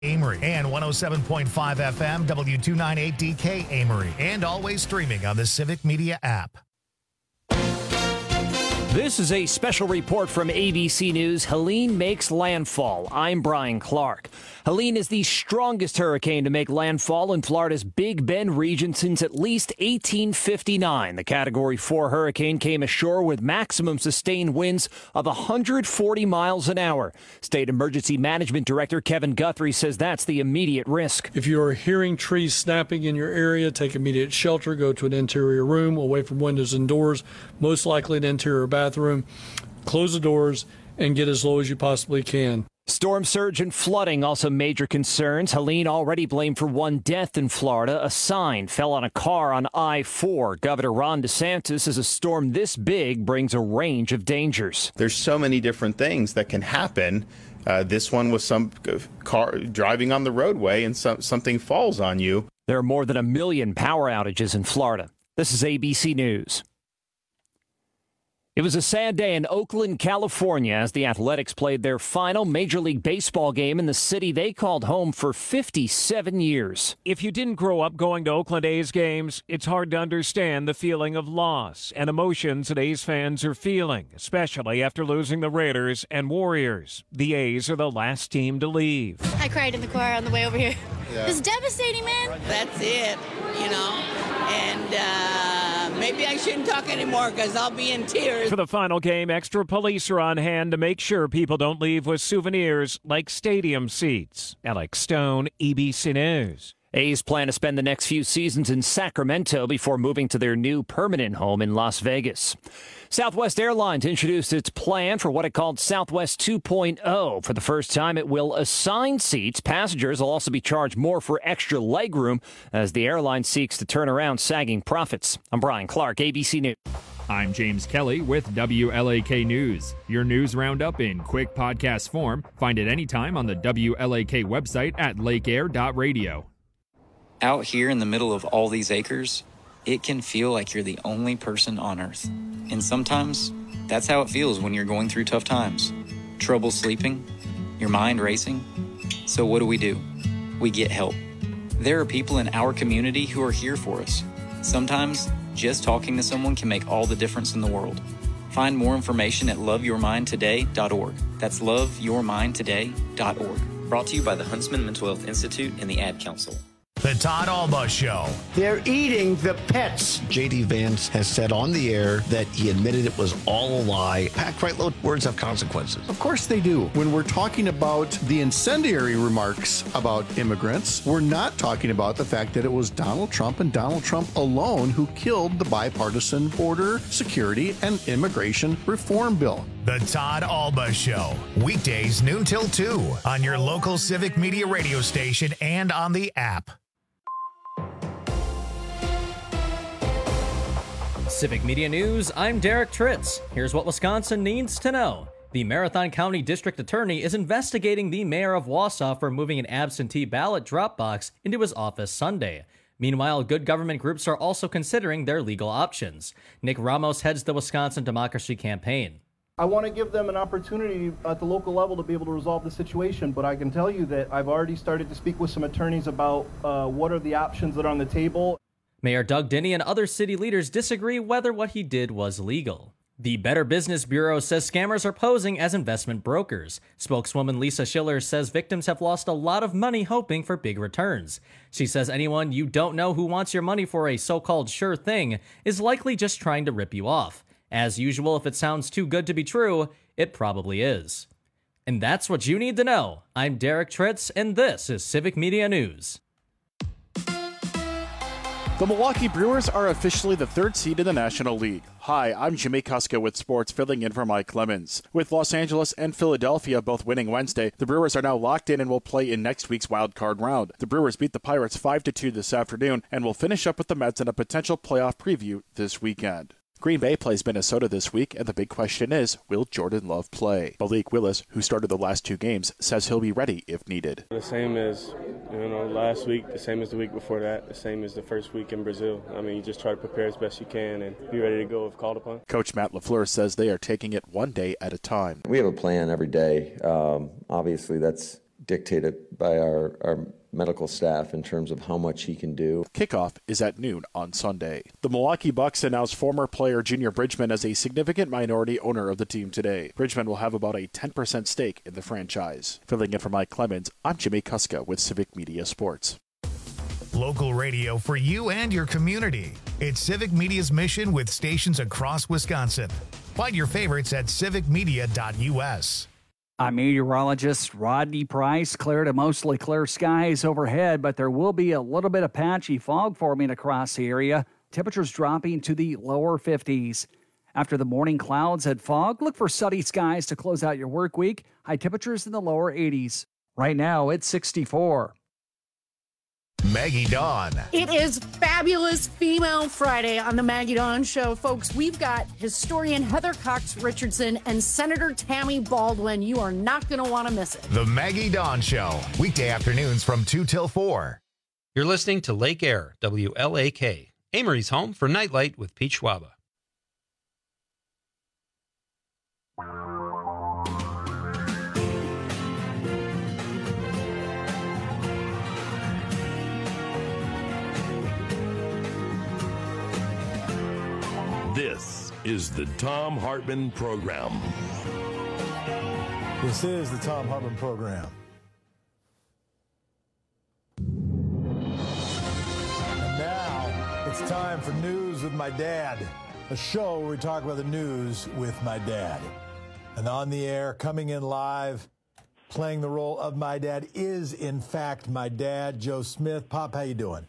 Amory and 107.5 FM W298DK Amory, and always streaming on the Civic Media app. This is a special report from ABC News. Helene makes landfall. I'm Brian Clark. Helene is the strongest hurricane to make landfall in Florida's Big Bend region since at least 1859. The Category 4 hurricane came ashore with maximum sustained winds of 140 miles an hour. State Emergency Management Director Kevin Guthrie says that's the immediate risk. If you are hearing trees snapping in your area, take immediate shelter. Go to an interior room away from windows and doors, most likely an interior bathroom. Close the doors and get as low as you possibly can. Storm surge and flooding also major concerns. Helene already blamed for one death in Florida. A sign fell on a car on I-4. Governor Ron DeSantis says a storm this big brings a range of dangers. There's so many different things that can happen. This one was some car driving on the roadway and something falls on you. There are more than 1 million power outages in Florida. This is ABC News. It was a sad day in Oakland, California, as the Athletics played their final Major League Baseball game in the city they called home for 57 years. If you didn't grow up going to Oakland A's games, it's hard to understand the feeling of loss and emotions that A's fans are feeling, especially after losing the Raiders and Warriors. The A's are the last team to leave. I cried in the car on the way over here. Yeah. It's devastating, man. That's it, and maybe I shouldn't talk anymore because I'll be in tears. For the final game, extra police are on hand to make sure people don't leave with souvenirs like stadium seats. Alex Stone, ABC News. A's plan to spend the next few seasons in Sacramento before moving to their new permanent home in Las Vegas. Southwest Airlines introduced its plan for what it called Southwest 2.0. For the first time, it will assign seats. Passengers will also be charged more for extra legroom as the airline seeks to turn around sagging profits. I'm Brian Clark, ABC News. I'm James Kelly with WLAK News. Your news roundup in quick podcast form. Find it anytime on the WLAK website at lakeair.radio. Out here in the middle of all these acres, it can feel like you're the only person on Earth. And sometimes, that's how it feels when you're going through tough times. Trouble sleeping, your mind racing. So what do? We get help. There are people in our community who are here for us. Sometimes, just talking to someone can make all the difference in the world. Find more information at loveyourmindtoday.org. That's loveyourmindtoday.org. Brought to you by the Huntsman Mental Health Institute and the Ad Council. The Todd Alba Show. They're eating the pets. J.D. Vance has said on the air that he admitted it was all a lie. Packed right low, words have consequences. Of course they do. When we're talking about the incendiary remarks about immigrants, we're not talking about the fact that it was Donald Trump and Donald Trump alone who killed the bipartisan border security and immigration reform bill. The Todd Alba Show. Weekdays noon till 2 on your local Civic Media radio station and on the app. Civic Media News, I'm Derek Tritz. Here's what Wisconsin needs to know. The Marathon County District Attorney is investigating the mayor of Wausau for moving an absentee ballot drop box into his office Sunday. Meanwhile, good government groups are also considering their legal options. Nick Ramos heads the Wisconsin Democracy Campaign. I want to give them an opportunity at the local level to be able to resolve the situation, but I can tell you that I've already started to speak with some attorneys about what are the options that are on the table. Mayor Doug Dinney and other city leaders disagree whether what he did was legal. The Better Business Bureau says scammers are posing as investment brokers. Spokeswoman Lisa Schiller says victims have lost a lot of money hoping for big returns. She says anyone you don't know who wants your money for a so-called sure thing is likely just trying to rip you off. As usual, if it sounds too good to be true, it probably is. And that's what you need to know. I'm Derek Tritz, and this is Civic Media News. The Milwaukee Brewers are officially the third seed in the National League. Hi, I'm Jimmy Kuska with sports, filling in for Mike Clemens. With Los Angeles and Philadelphia both winning Wednesday, the Brewers are now locked in and will play in next week's wild card round. The Brewers beat the Pirates 5-2 this afternoon and will finish up with the Mets in a potential playoff preview this weekend. Green Bay plays Minnesota this week, and the big question is, will Jordan Love play? Malik Willis, who started the last two games, says he'll be ready if needed. The same as last week, the same as the week before that, the same as the first week in Brazil. I mean, you just try to prepare as best you can and be ready to go if called upon. Coach Matt LaFleur says they are taking it one day at a time. We have a plan every day. Obviously, that's dictated by our medical staff in terms of how much he can do. Kickoff is at noon on Sunday. The Milwaukee Bucks announced former player Junior Bridgman as a significant minority owner of the team today. Bridgman will have about a 10% stake in the franchise. Filling in for Mike Clemens, I'm Jimmy Kuska with Civic Media Sports. Local radio for you and your community. It's Civic Media's mission with stations across Wisconsin. Find your favorites at civicmedia.us. I'm meteorologist Rodney Price. Clear to mostly clear skies overhead, but there will be a little bit of patchy fog forming across the area. Temperatures dropping to the lower 50s. After the morning clouds and fog, look for sunny skies to close out your work week. High temperatures in the lower 80s. Right now, it's 64. Maggie Dawn. It is Fabulous Female Friday on the Maggie Dawn Show. Folks, we've got historian Heather Cox Richardson and Senator Tammy Baldwin. You are not going to want to miss it. The Maggie Dawn Show, weekday afternoons from 2 till 4. You're listening to Lake Air, WLAK, Amory's home for Nightlight with Pete Schwaba. This is the Thom Hartmann Program. This is the Thom Hartmann Program. And now it's time for News with My Dad, a show where we talk about the news with my dad. And on the air, coming in live, playing the role of my dad is, in fact, my dad, Joe Smith. Pop, how you doing?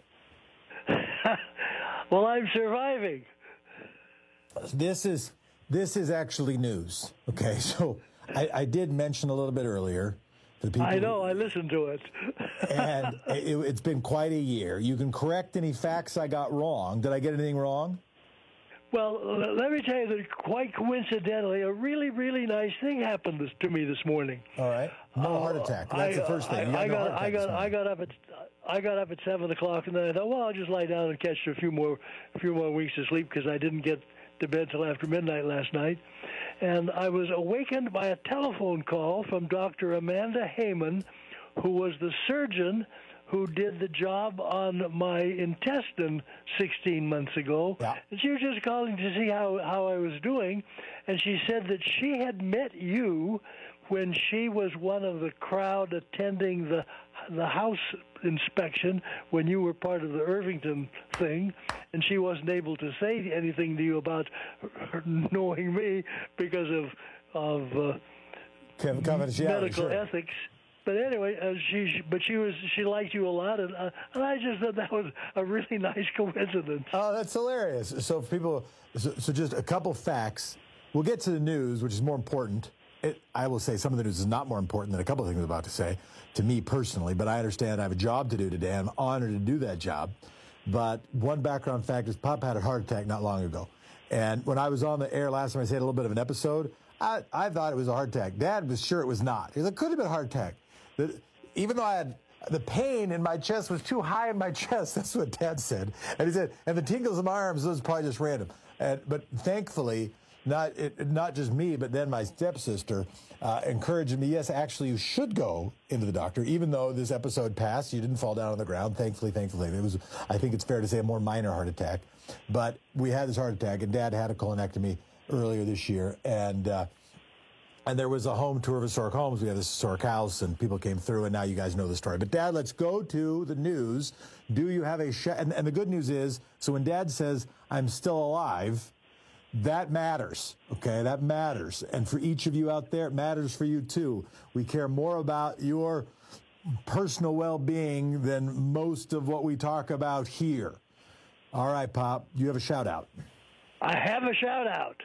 Well, I'm surviving. This is actually news. Okay, so I did mention a little bit earlier. For the people I know, I listened to it. And it's been quite a year. You can correct any facts I got wrong. Did I get anything wrong? Well, let me tell you that quite coincidentally, a really, really nice thing happened to me this morning. All right. No heart attack. That's the first thing. I got up at 7 o'clock, and then I thought, well, I'll just lie down and catch a few more weeks of sleep because I didn't get to bed till after midnight last night. And I was awakened by a telephone call from Dr. Amanda Heyman, who was the surgeon who did the job on my intestine 16 months ago. Yeah. And she was just calling to see how I was doing. And she said that she had met you when she was one of the crowd attending the house inspection when you were part of the Irvington thing, and she wasn't able to say anything to you about her knowing me because of medical ethics. But anyway, she liked you a lot, and I just thought that was a really nice coincidence. Oh, that's hilarious. So people, so just a couple facts. We'll get to the news, which is more important. I will say some of the news is not more important than a couple of things I'm about to say to me personally, but I understand I have a job to do today. I'm honored to do that job. But one background fact is Pop had a heart attack not long ago. And when I was on the air last time, I said a little bit of an episode. I thought it was a heart attack. Dad was sure it was not. He said, it could have been a heart attack. Even though I had the pain in my chest was too high in my chest. That's what Dad said. And he said, and the tingles in my arms, those probably just random. But thankfully, not just me, but then my stepsister encouraged me, yes, actually, you should go into the doctor, even though this episode passed. You didn't fall down on the ground, thankfully. It was, I think it's fair to say, a more minor heart attack. But we had this heart attack, and Dad had a colonectomy earlier this year, and there was a home tour of historic homes. We had this historic house, and people came through, and now you guys know the story. But, Dad, let's go to the news. Do you have a and the good news is, so when Dad says, I'm still alive, that matters, okay? That matters. And for each of you out there, it matters for you, too. We care more about your personal well-being than most of what we talk about here. All right, Pop, you have a shout-out. I have a shout-out.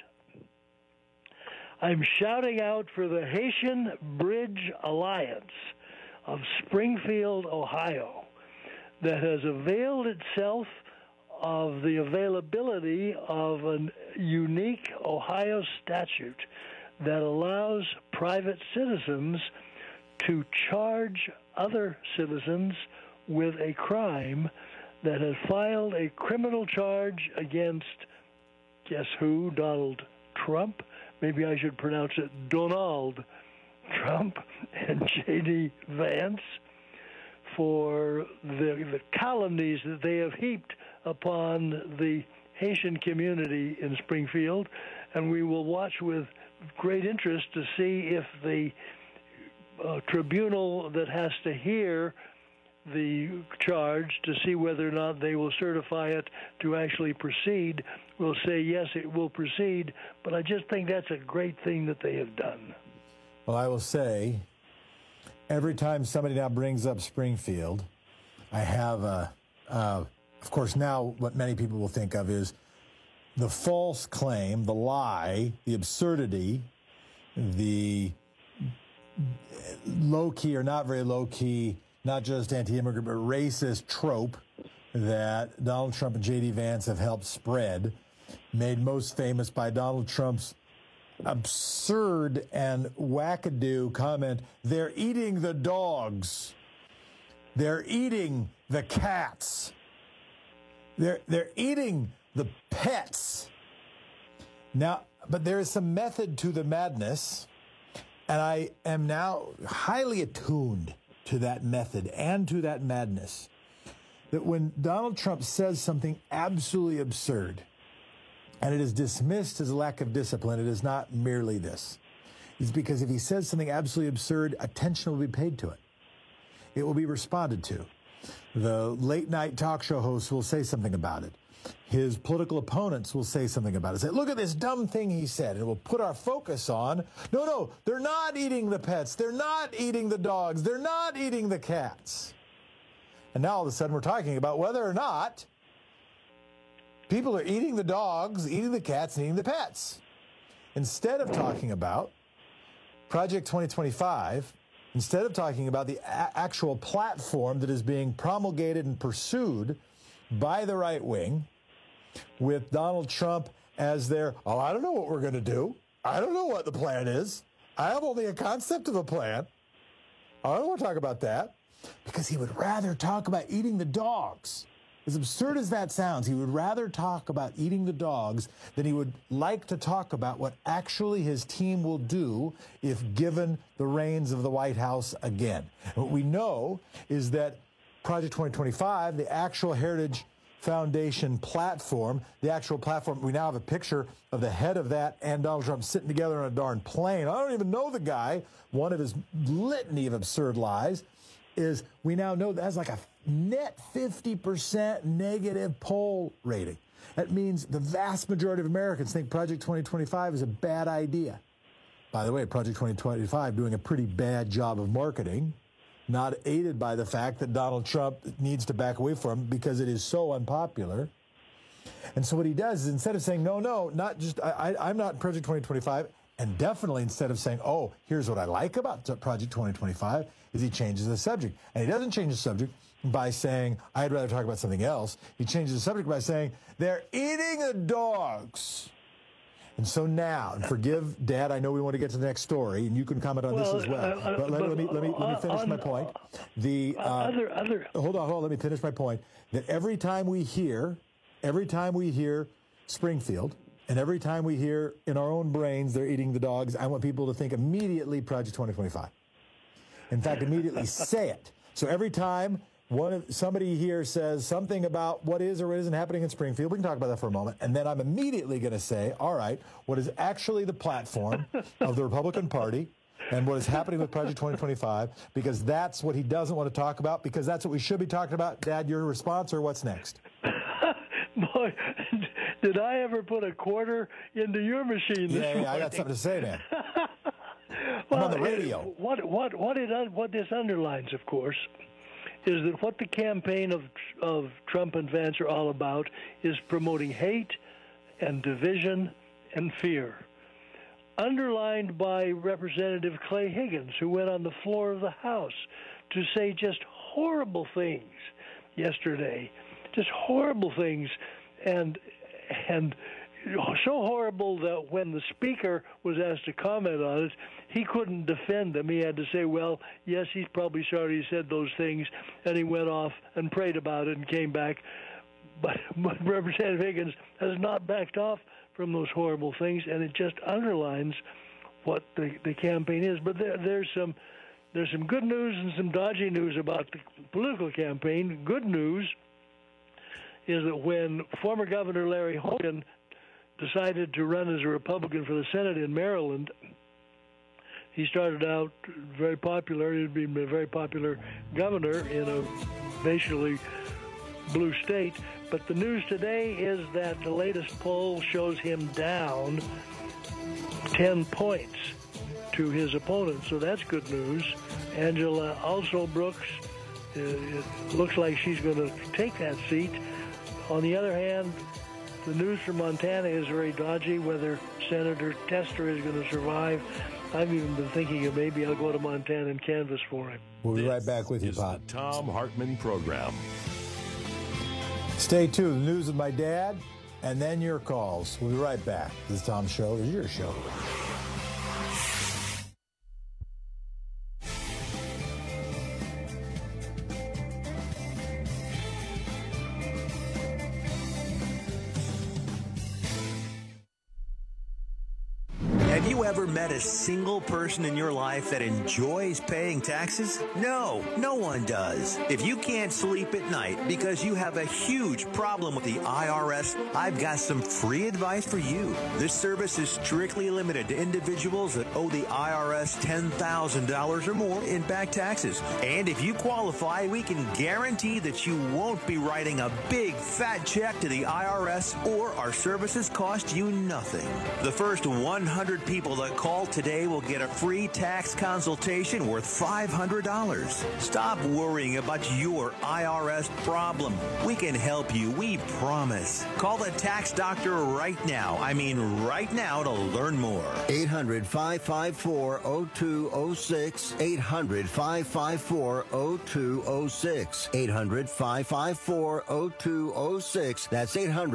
I'm shouting out for the Haitian Bridge Alliance of Springfield, Ohio, that has availed itself of the availability of a unique Ohio statute that allows private citizens to charge other citizens with a crime, that has filed a criminal charge against, guess who, Donald Trump. Maybe I should pronounce it Donald Trump and J.D. Vance for the calumnies that they have heaped upon the Haitian community in Springfield, and we will watch with great interest to see if the tribunal that has to hear the charge to see whether or not they will certify it to actually proceed will say yes, it will proceed. But I just think that's a great thing that they have done. Well, I will say, every time somebody now brings up Springfield, I have of course, now what many people will think of is the false claim, the lie, the absurdity, the low-key or not very low-key, not just anti-immigrant, but racist trope that Donald Trump and J.D. Vance have helped spread, made most famous by Donald Trump's absurd and wackadoo comment, "They're eating the dogs. They're eating the cats. They're eating the pets." Now, but there is some method to the madness, and I am now highly attuned to that method and to that madness. That when Donald Trump says something absolutely absurd, and it is dismissed as a lack of discipline, it is not merely this. It's because if he says something absolutely absurd, attention will be paid to it. It will be responded to. The late-night talk show hosts will say something about it. His political opponents will say something about it. Say, look at this dumb thing he said. And it will put our focus on, no, they're not eating the pets. They're not eating the dogs. They're not eating the cats. And now all of a sudden we're talking about whether or not people are eating the dogs, eating the cats, and eating the pets. Instead of talking about Project 2025, instead of talking about the actual platform that is being promulgated and pursued by the right wing, with Donald Trump as their, I don't know what we're going to do. I don't know what the plan is. I have only a concept of a plan. I don't want to talk about that. Because he would rather talk about eating the dogs. As absurd as that sounds, he would rather talk about eating the dogs than he would like to talk about what actually his team will do if given the reins of the White House again. And what we know is that Project 2025, the actual Heritage Foundation platform, the actual platform, we now have a picture of the head of that and Donald Trump sitting together on a darn plane. I don't even know the guy. One of his litany of absurd lies is we now know that has like a net 50% negative poll rating. That means the vast majority of Americans think Project 2025 is a bad idea. By the way, Project 2025 doing a pretty bad job of marketing, not aided by the fact that Donald Trump needs to back away from it because it is so unpopular. And so what he does is instead of saying, no, not just, I'm not in Project 2025, and definitely instead of saying, here's what I like about Project 2025, is he changes the subject. And he doesn't change the subject by saying, I'd rather talk about something else. He changes the subject by saying, they're eating the dogs. And so now, and forgive, Dad, I know we want to get to the next story, and you can comment on this as well. But let me finish my point. Hold on, let me finish my point. That every time we hear Springfield, and every time we hear in our own brains they're eating the dogs, I want people to think immediately Project 2025. In fact, immediately say it. So every time somebody here says something about what is or isn't happening in Springfield, we can talk about that for a moment, and then I'm immediately going to say, all right, what is actually the platform of the Republican Party and what is happening with Project 2025, because that's what he doesn't want to talk about, because that's what we should be talking about. Dad, your response, or what's next? Boy, did I ever put a quarter into your machine this morning? Yeah, I got something to say, man. I'm on the radio. What this underlines, of course, is that what the campaign of Trump and Vance are all about is promoting hate and division and fear. Underlined by Representative Clay Higgins, who went on the floor of the House to say just horrible things yesterday. Just horrible things, and so horrible that when the speaker was asked to comment on it, he couldn't defend them. He had to say, well, yes, he's probably sorry he said those things, and he went off and prayed about it and came back. But Representative Higgins has not backed off from those horrible things, and it just underlines what the campaign is. But there's some good news and some dodgy news about the political campaign. Good news is that when former Governor Larry Hogan decided to run as a Republican for the Senate in Maryland, he started out very popular. He'd been a very popular governor in a basically blue state. But the news today is that the latest poll shows him down 10 points to his opponent. So that's good news. Angela Alsobrooks, it looks like she's going to take that seat. On the other hand, the news from Montana is very dodgy, whether Senator Tester is going to survive. I've even been thinking of maybe I'll go to Montana and canvass for him. We'll be right back with you, Pot. The Thom Hartmann Program. Stay tuned. The news with my dad, and then your calls. We'll be right back. This Tom Show is your show. Have you ever met a single person in your life that enjoys paying taxes? No, no one does. If you can't sleep at night because you have a huge problem with the IRS, I've got some free advice for you. This service is strictly limited to individuals that owe the IRS $10,000 or more in back taxes. And if you qualify, we can guarantee that you won't be writing a big fat check to the IRS, or our services cost you nothing. The first 100 people that call today will get a free tax consultation worth $500. Stop worrying about your IRS problem. We can help you, we promise. Call the tax doctor right now. I mean right now, to learn more. 800-554-0206. 800-554-0206. 800-554-0206. That's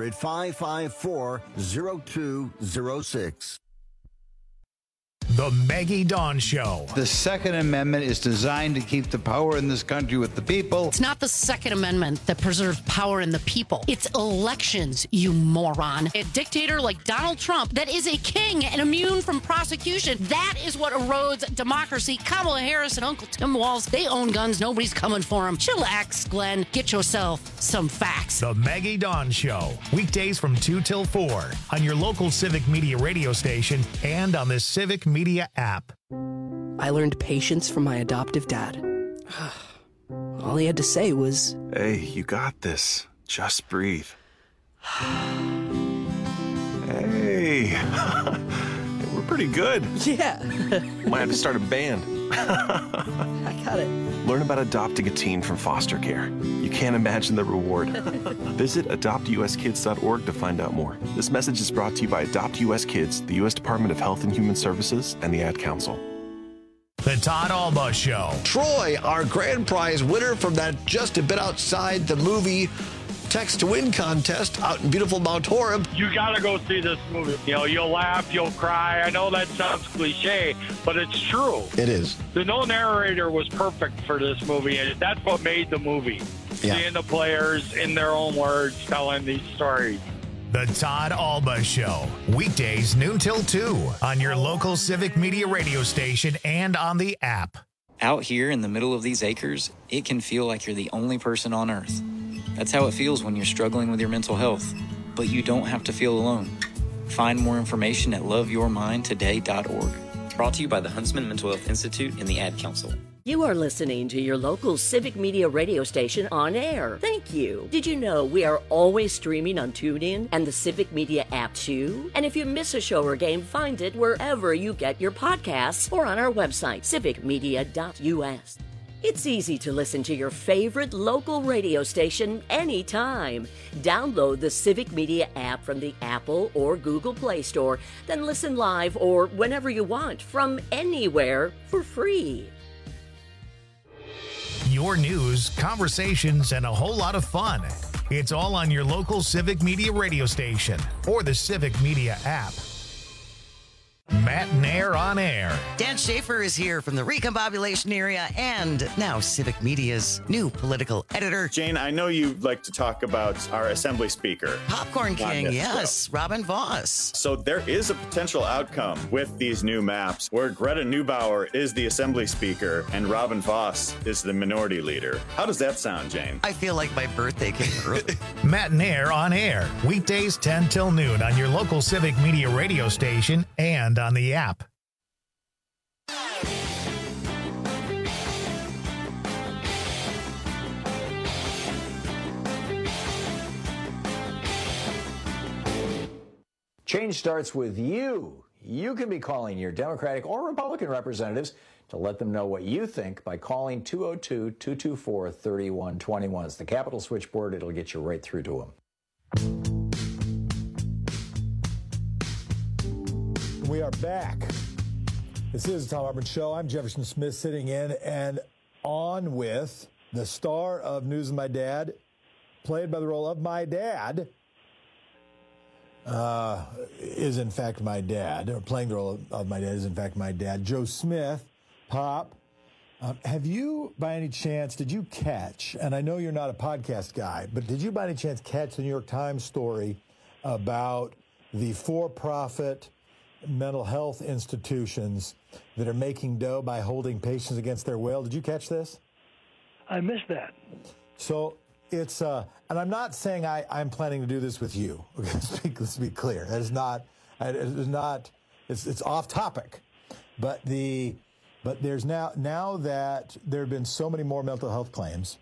800-554-0206. The Maggie Dawn Show. The Second Amendment is designed to keep the power in this country with the people. It's not the Second Amendment that preserves power in the people. It's elections, you moron. A dictator like Donald Trump that is a king and immune from prosecution. That is what erodes democracy. Kamala Harris and Uncle Tim Walz, they own guns. Nobody's coming for them. Chillax, Glenn. Get yourself some facts. The Maggie Dawn Show. Weekdays from 2 till 4 on your local Civic Media radio station and on the Civic Media app. I learned patience from my adoptive dad. All he had to say was, "Hey, you got this. Just breathe." Hey, we're pretty good. Yeah. Might have to start a band. I got it. Learn about adopting a teen from foster care. You can't imagine the reward. Visit adoptuskids.org to find out more. This message is brought to you by Adopt US Kids, the U.S. Department of Health and Human Services, and the Ad Council. The Todd Alba Show. Troy, our grand prize winner from that just a bit outside the movie Text to Win contest out in beautiful Mount Horeb. You got to go see this movie. You know, you'll laugh, you'll cry. I know that sounds cliche, but it's true. It is. The no narrator was perfect for this movie, and that's what made the movie. Yeah. Seeing the players in their own words telling these stories. The Todd Alba Show. Weekdays noon till 2 on your local Civic Media radio station and on the app. Out here in the middle of these acres, it can feel like you're the only person on earth. That's how it feels when you're struggling with your mental health. But you don't have to feel alone. Find more information at loveyourmindtoday.org. Brought to you by the Huntsman Mental Health Institute and the Ad Council. You are listening to your local Civic Media radio station on air. Thank you. Did you know we are always streaming on TuneIn and the Civic Media app too? And if you miss a show or game, find it wherever you get your podcasts or on our website, civicmedia.us. It's easy to listen to your favorite local radio station anytime. Download the Civic Media app from the Apple or Google Play Store, then listen live or whenever you want from anywhere for free. Your news, conversations, and a whole lot of fun. It's all on your local Civic Media radio station or the Civic Media app. Matt Nair on Air. Dan Schaefer is here from the Recombobulation area and now Civic Media's new political editor. Jane, I know you like to talk about our Assembly Speaker. Popcorn King, yes, Robin Vos. So there is a potential outcome with these new maps where Greta Neubauer is the Assembly Speaker and Robin Vos is the Minority Leader. How does that sound, Jane? I feel like my birthday came early. Matt Nair on Air. Weekdays 10 till noon on your local Civic Media radio station and on the app. Change starts with you. You can be calling your Democratic or Republican representatives to let them know what you think by calling 202-224-3121. It's the Capitol switchboard. It'll get you right through to them. We are back. This is the Thom Hartmann Show. I'm Jefferson Smith sitting in and on with the star of News of My Dad, played by the role of my dad, is in fact my dad, or playing the role of my dad is in fact my dad, Joe Smith. Pop, have you by any chance, did you catch, and I know you're not a podcast guy, but did you by any chance catch the New York Times story about the for-profit mental health institutions that are making dough by holding patients against their will? Did you catch this? I missed that. So it's, and I'm not saying I'm planning to do this with you. Let's be clear. That is not, it's off topic. But there's now that there have been so many more mental health claims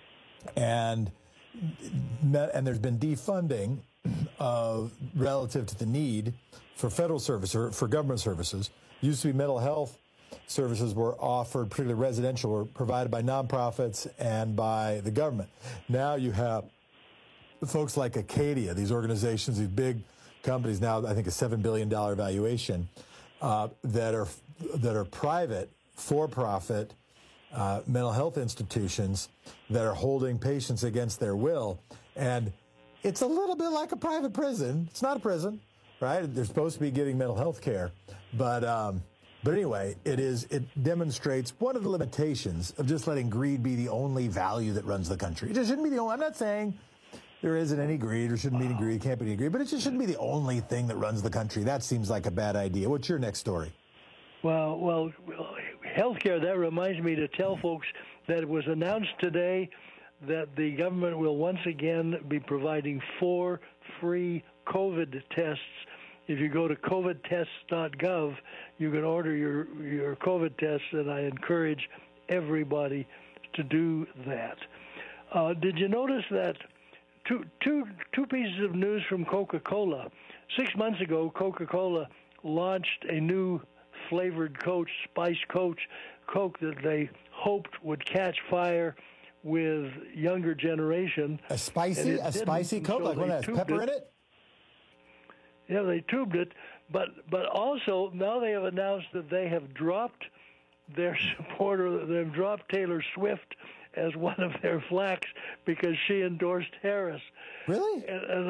and there's been defunding relative to the need for federal service or for government services. Used to be mental health services were offered, particularly residential, were provided by nonprofits and by the government. Now you have folks like Acadia, these organizations, these big companies now, I think a $7 billion valuation, that are private, for-profit mental health institutions that are holding patients against their will. And it's a little bit like a private prison. It's not a prison, right? They're supposed to be getting mental health care. But anyway, it demonstrates one of the limitations of just letting greed be the only value that runs the country. It just shouldn't be the only. I'm not saying there isn't any greed or shouldn't be any greed, can't be any greed, but it just shouldn't be the only thing that runs the country. That seems like a bad idea. What's your next story? Well, healthcare, that reminds me to tell folks that it was announced today that the government will once again be providing 4 free COVID tests. If you go to covidtests.gov, you can order your COVID tests, and I encourage everybody to do that. Did you notice that two pieces of news from Coca-Cola? 6 months ago, Coca-Cola launched a new flavored spiced Coke that they hoped would catch fire with younger generation. A spicy Coke, so like one that has pepper in it? Yeah, they tubed it, but also now they have announced that they have dropped their supporter. They've dropped Taylor Swift as one of their flacks because she endorsed Harris. Really? And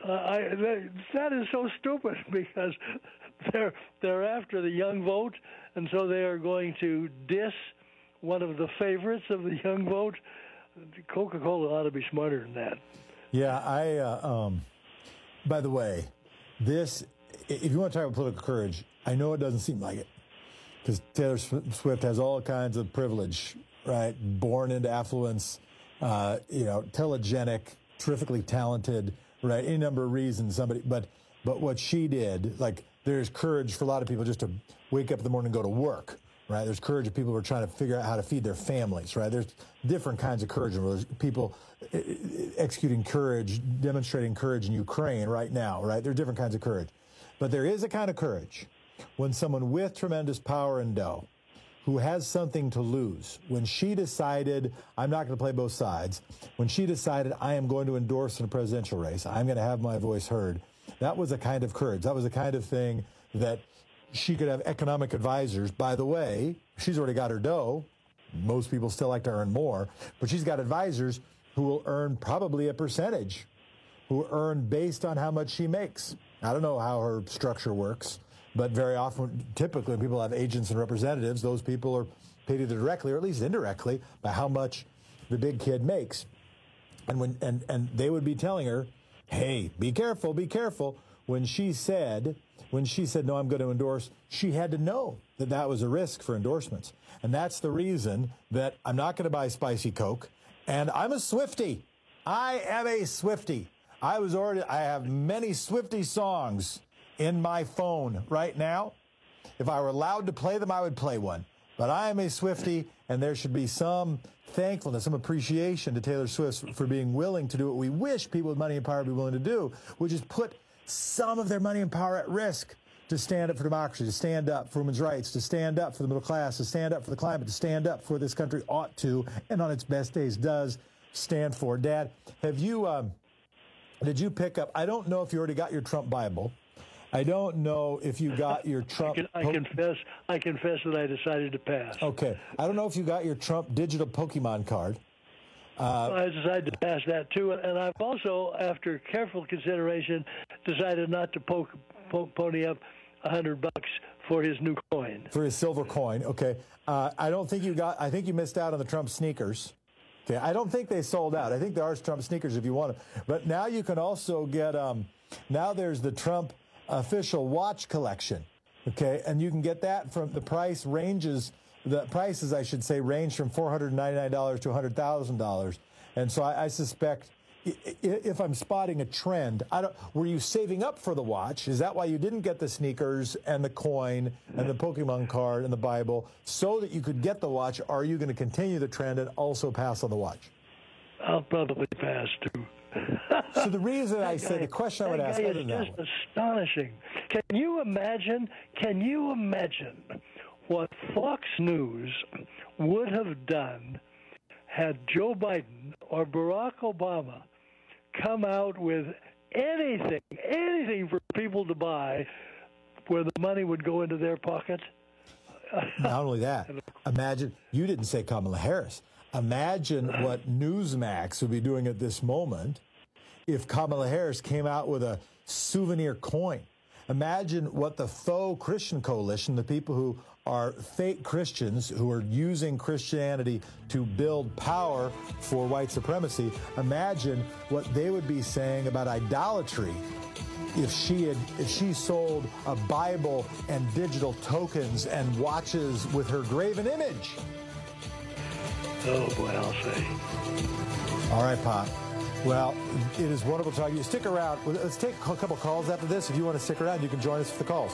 that is so stupid because they're after the young vote, and so they are going to diss one of the favorites of the young vote. Coca-Cola ought to be smarter than that. Yeah, by the way, if you want to talk about political courage, I know it doesn't seem like it, because Taylor Swift has all kinds of privilege, right? Born into affluence, telegenic, terrifically talented, right? Any number of reasons. But what she did, like, there's courage for a lot of people just to wake up in the morning and go to work, right? There's courage of people who are trying to figure out how to feed their families, right? There's different kinds of courage. There's people executing courage, demonstrating courage in Ukraine right now, right? There are different kinds of courage. But there is a kind of courage when someone with tremendous power and dough, who has something to lose, when she decided, I'm not going to play both sides, when she decided, I am going to endorse in a presidential race, I'm going to have my voice heard, that was a kind of courage. That was the kind of thing that she could have economic advisors. By the way, she's already got her dough. Most people still like to earn more, but she's got advisors who will earn probably a percentage, who earn based on how much she makes. I don't know how her structure works, But very often, typically, when people have agents and representatives, those people are paid either directly or at least indirectly by how much the big kid makes. And they would be telling her, hey, be careful, be careful. When she said, no, I'm going to endorse, she had to know that that was a risk for endorsements. And that's the reason that I'm not going to buy Spicy Coke. And I'm a Swiftie. I am a Swiftie. I have many Swiftie songs in my phone right now. If I were allowed to play them, I would play one. But I am a Swiftie, and there should be some thankfulness, some appreciation to Taylor Swift for being willing to do what we wish people with money and power would be willing to do, which is put some of their money and power at risk to stand up for democracy, to stand up for women's rights, to stand up for the middle class, to stand up for the climate, to stand up for this country ought to, and on its best days does stand for. Dad, did you pick up, I don't know if you already got your Trump Bible. I don't know if you got your Trump... I confess that I decided to pass. Okay. I don't know if you got your Trump digital Pokemon card. I decided to pass that, too. And I've also, after careful consideration, decided not to pony up $100 for his new coin. For his silver coin, okay. I think you missed out on the Trump sneakers. Okay, I don't think they sold out. I think there are Trump sneakers if you want them. But now you can also get, now there's the Trump official watch collection, okay? And you can get that from, the prices, I should say, range from $499 to $100,000. And so I suspect, if I'm spotting a trend, were you saving up for the watch? Is that why you didn't get the sneakers and the coin and the Pokemon card and the Bible so that you could get the watch? Or are you going to continue the trend and also pass on the watch? I'll probably pass, too. So the reason I say, the question I would ask... That guy is just astonishing. Can you imagine what Fox News would have done had Joe Biden or Barack Obama come out with anything for people to buy where the money would go into their pocket? Not only that, imagine, you didn't say Kamala Harris. Imagine what Newsmax would be doing at this moment if Kamala Harris came out with a souvenir coin. Imagine what the faux Christian coalition, the people who are fake Christians who are using Christianity to build power for white supremacy, imagine what they would be saying about idolatry if she sold a Bible and digital tokens and watches with her graven image. Oh, boy, I'll say. All right, Pop. Well, it is wonderful talking to you. Stick around. Let's take a couple calls after this. If you want to stick around, you can join us for the calls.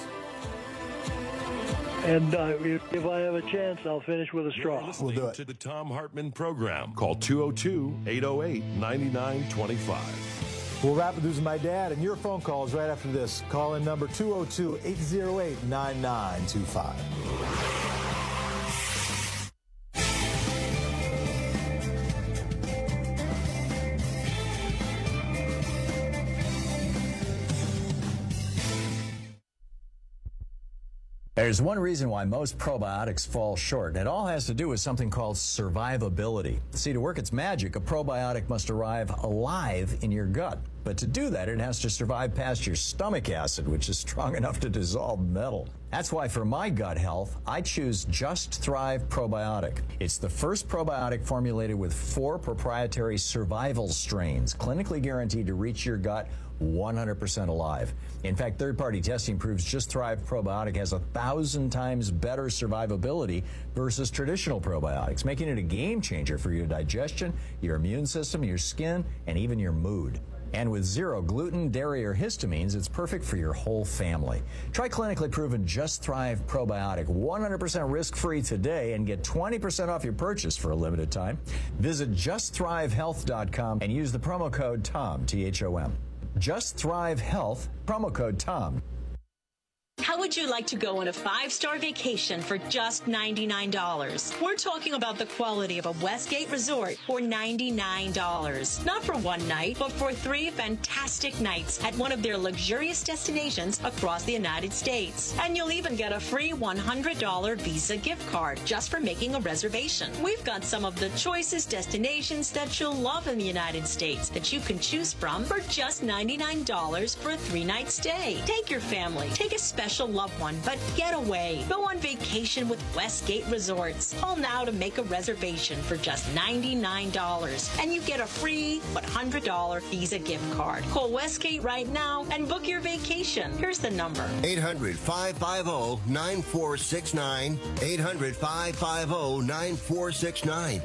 And if I have a chance, I'll finish with a straw. We'll do it. To the Thom Hartmann program. Call 202-808-9925. We'll wrap with Who's My Dad and your phone calls right after this. Call in number 202-808-9925. There's one reason why most probiotics fall short, and it all has to do with something called survivability. See, to work its magic, a probiotic must arrive alive in your gut. But to do that, it has to survive past your stomach acid, which is strong enough to dissolve metal. That's why for my gut health, I choose Just Thrive Probiotic. It's the first probiotic formulated with 4 proprietary survival strains, clinically guaranteed to reach your gut 100% alive. In fact, third-party testing proves Just Thrive Probiotic has 1,000 times better survivability versus traditional probiotics, making it a game changer for your digestion, your immune system, your skin, and even your mood. And with 0 gluten, dairy, or histamines, it's perfect for your whole family. Try clinically proven Just Thrive Probiotic 100% risk-free today and get 20% off your purchase for a limited time. Visit JustThriveHealth.com and use the promo code TOM, T-H-O-M. Just Thrive Health, promo code TOM. How would you like to go on a 5-star vacation for just $99? We're talking about the quality of a Westgate resort for $99. Not for one night, but for 3 fantastic nights at one of their luxurious destinations across the United States. And you'll even get a free $100 Visa gift card just for making a reservation. We've got some of the choicest destinations that you'll love in the United States that you can choose from for just $99 for a 3-night stay. Take your family. Take a special special loved one, but get away. Go on vacation with Westgate Resorts. Call now to make a reservation for just $99, and you get a free $100 Visa gift card. Call Westgate right now and book your vacation. Here's the number. 800-550-9469. 800-550-9469.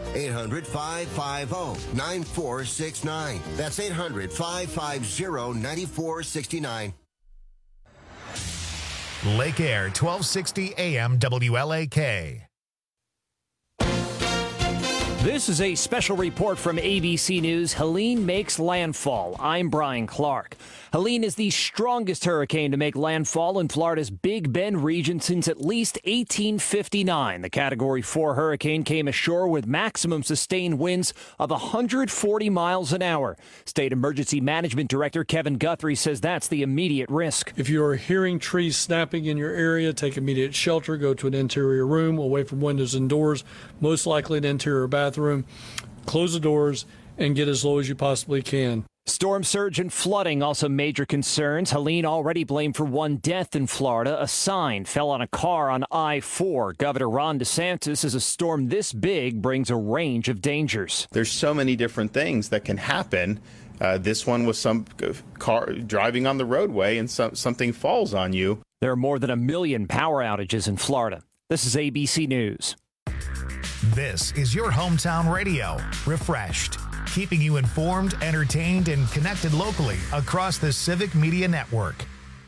800-550-9469. That's 800-550-9469. Lake Air, 1260 AM WLAK. This is a special report from ABC News. Helene makes landfall. I'm Brian Clark. Helene is the strongest hurricane to make landfall in Florida's Big Bend region since at least 1859. The Category 4 hurricane came ashore with maximum sustained winds of 140 miles an hour. State Emergency Management Director Kevin Guthrie says that's the immediate risk. If you are hearing trees snapping in your area, take immediate shelter. Go to an interior room away from windows and doors, most likely an interior bathroom. Close the doors and get as low as you possibly can. Storm surge and flooding also major concerns. Helene already blamed for one death in Florida. A sign fell on a car on I-4. Governor Ron DeSantis says a storm this big brings a range of dangers. There's so many different things that can happen. This one was some car driving on the roadway and something falls on you. There are more than 1 million power outages in Florida. This is ABC News. This is your hometown radio, refreshed, keeping you informed, entertained, and connected locally across the Civic Media Network.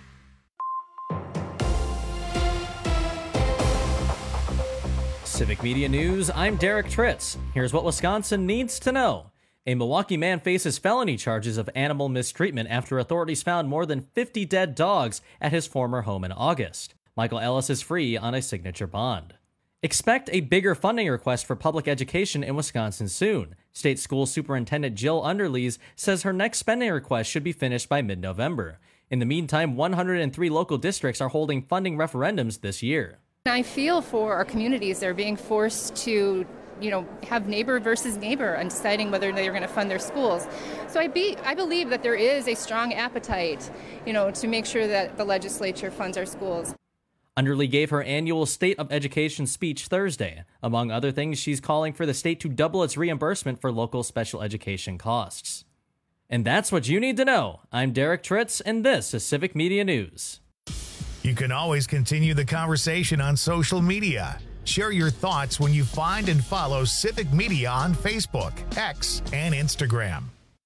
Civic Media News, I'm Derek Tritz. Here's what Wisconsin needs to know. A Milwaukee man faces felony charges of animal mistreatment after authorities found more than 50 dead dogs at his former home in August. Michael Ellis is free on a signature bond. Expect a bigger funding request for public education in Wisconsin soon. State School Superintendent Jill Underlees says her next spending request should be finished by mid-November. In the meantime, 103 local districts are holding funding referendums this year. I feel for our communities. They're being forced to, have neighbor versus neighbor and deciding whether they're going to fund their schools. So I believe that there is a strong appetite, to make sure that the legislature funds our schools. Underlee gave her annual State of Education speech Thursday. Among other things, she's calling for the state to double its reimbursement for local special education costs. And that's what you need to know. I'm Derek Tritz, and this is Civic Media News. You can always continue the conversation on social media. Share your thoughts when you find and follow Civic Media on Facebook, X, and Instagram.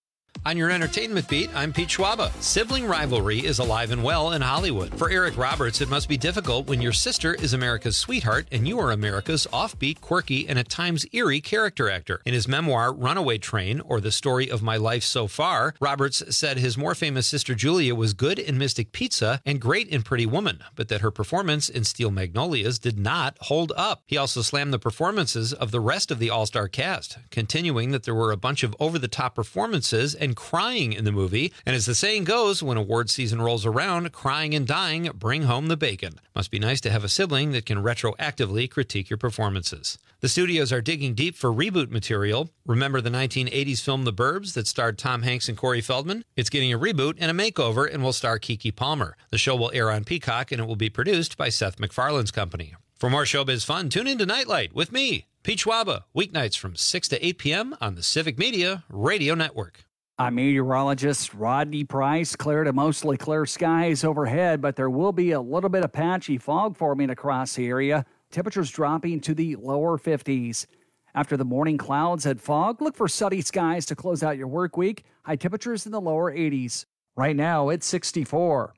On your entertainment beat, I'm Pete Schwaba. Sibling rivalry is alive and well in Hollywood. For Eric Roberts, it must be difficult when your sister is America's sweetheart and you are America's offbeat, quirky, and at times eerie character actor. In his memoir, Runaway Train, or The Story of My Life So Far, Roberts said his more famous sister Julia was good in Mystic Pizza and great in Pretty Woman, but that her performance in Steel Magnolias did not hold up. He also slammed the performances of the rest of the all-star cast, continuing that there were a bunch of over-the-top performances and crying in the movie, and as the saying goes, when award season rolls around, crying and dying bring home the bacon. Must be nice to have a sibling that can retroactively critique your performances. The studios are digging deep for reboot material. Remember the 1980s film The Burbs that starred Tom Hanks and Corey Feldman? It's getting a reboot and a makeover and will star Keke Palmer. The show will air on Peacock and it will be produced by Seth MacFarlane's company. For more showbiz fun, tune in to Nightlight with me, Pete Schwaba, weeknights from 6 to 8 p.m. on the Civic Media Radio Network. I'm meteorologist Rodney Price. Clear to mostly clear skies overhead, but there will be a little bit of patchy fog forming across the area. Temperatures dropping to the lower 50s. After the morning clouds and fog, look for sunny skies to close out your work week. High temperatures in the lower 80s. Right now, it's 64.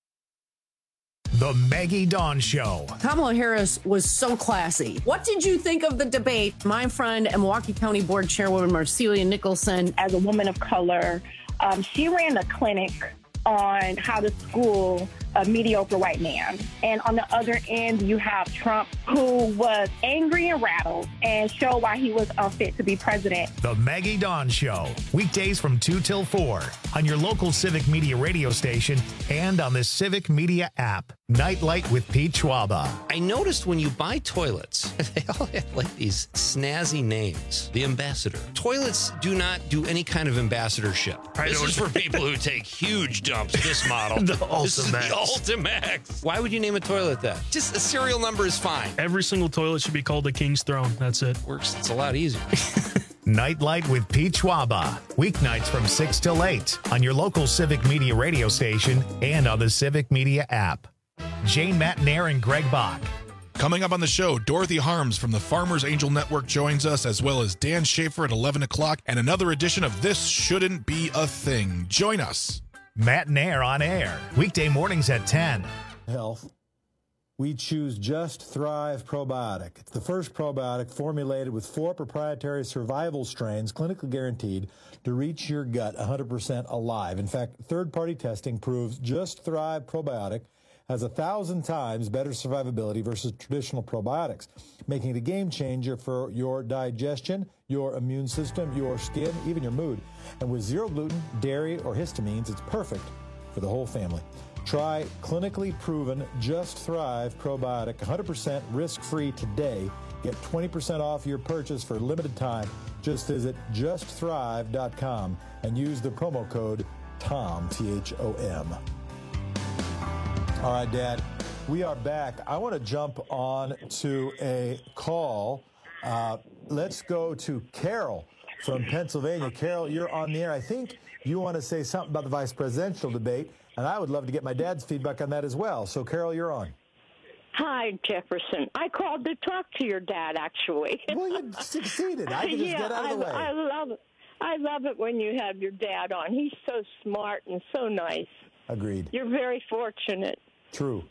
The Maggie Dawn Show. Kamala Harris was so classy. What did you think of the debate? My friend and Milwaukee County Board Chairwoman Marcelia Nicholson. As a woman of color, she ran a clinic on how to school a mediocre white man. And on the other end, you have Trump, who was angry and rattled and showed why he was unfit to be president. The Maggie Dawn Show, weekdays from 2 till 4 on your local Civic Media radio station and on the Civic Media app. Nightlight with Pete Schwaba. I noticed when you buy toilets, they all have like these snazzy names. The Ambassador. Toilets do not do any kind of ambassadorship. This is for people who take huge dumps. This model. The This is the Ultimax. Why would you name a toilet that? Just a serial number is fine. Every single toilet should be called the King's Throne. That's it. Works. It's a lot easier. Nightlight with Pete Schwaba. Weeknights from 6 till 8 on your local Civic Media radio station and on the Civic Media app. Jane Matnair and Greg Bach. Coming up on the show, Dorothy Harms from the Farmers Angel Network joins us, as well as Dan Schaefer at 11 o'clock, and another edition of This Shouldn't Be a Thing. Join us. Matnair on air, weekday mornings at 10. Health. We choose Just Thrive Probiotic. It's the first probiotic formulated with 4 proprietary survival strains, clinically guaranteed to reach your gut 100% alive. In fact, third-party testing proves Just Thrive Probiotic has 1,000 times better survivability versus traditional probiotics, making it a game changer for your digestion, your immune system, your skin, even your mood. And with zero gluten, dairy, or histamines, it's perfect for the whole family. Try clinically proven Just Thrive Probiotic, 100% risk-free today. Get 20% off your purchase for a limited time. Just visit justthrive.com and use the promo code TOM, T-H-O-M. All right, Dad, we are back. I want to jump on to a call. Let's go to Carol from Pennsylvania. Carol, you're on the air. I think you want to say something about the vice presidential debate, and I would love to get my dad's feedback on that as well. So, Carol, you're on. Hi, Jefferson. I called to talk to your dad, actually. Well, you succeeded. I can just get out of the way. I love it. I love it when you have your dad on. He's so smart and so nice. Agreed. You're very fortunate. True.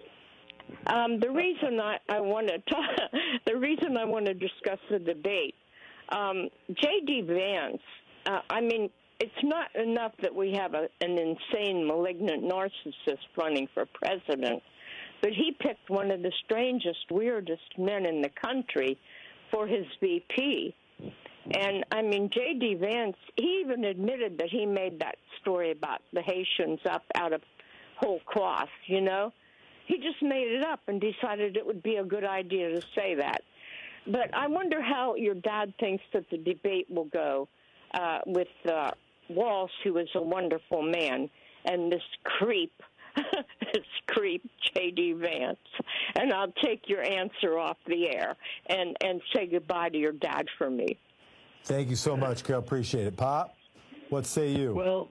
The reason I want to talk, the reason I want to discuss the debate, J.D. Vance. I mean, it's not enough that we have an insane, malignant narcissist running for president, but he picked one of the strangest, weirdest men in the country for his VP. And, I mean, J.D. Vance, he even admitted that he made that story about the Haitians up out of whole cloth, you know. He just made it up and decided it would be a good idea to say that. But I wonder how your dad thinks that the debate will go with Walsh, who is a wonderful man, and this creep, J.D. Vance. And I'll take your answer off the air and say goodbye to your dad for me. Thank you so much, Carol. Appreciate it. Pop, what say you? Well,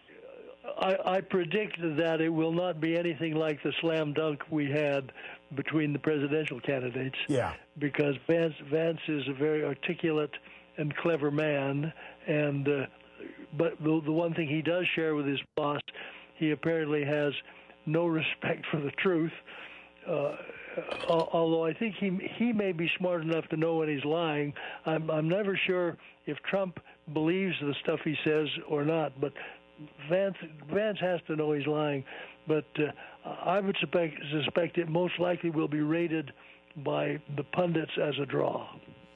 I predict that it will not be anything like the slam dunk we had between the presidential candidates. Yeah. Because Vance is a very articulate and clever man, and but the one thing he does share with his boss, he apparently has no respect for the truth. Although I think he may be smart enough to know when he's lying. I'm never sure if Trump believes the stuff he says or not, but Vance has to know he's lying. But I would suspect it most likely will be rated by the pundits as a draw.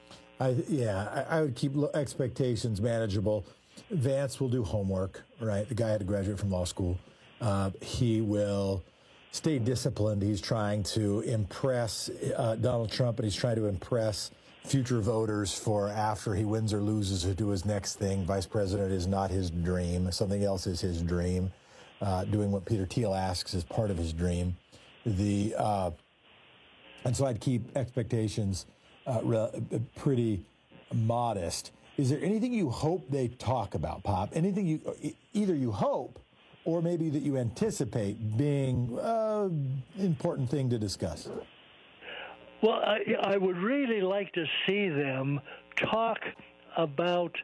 I would keep expectations manageable. Vance will do homework, right? The guy had to graduate from law school. He will stay disciplined. He's trying to impress Donald Trump, and he's trying to impress future voters for after he wins or loses to do his next thing. Vice president is not his dream. Something else is his dream. Doing what Peter Thiel asks is part of his dream. And so I'd keep expectations pretty modest. Is there anything you hope they talk about, Pop? Anything either you hope or maybe that you anticipate being an important thing to discuss? Well, I would really like to see them talk about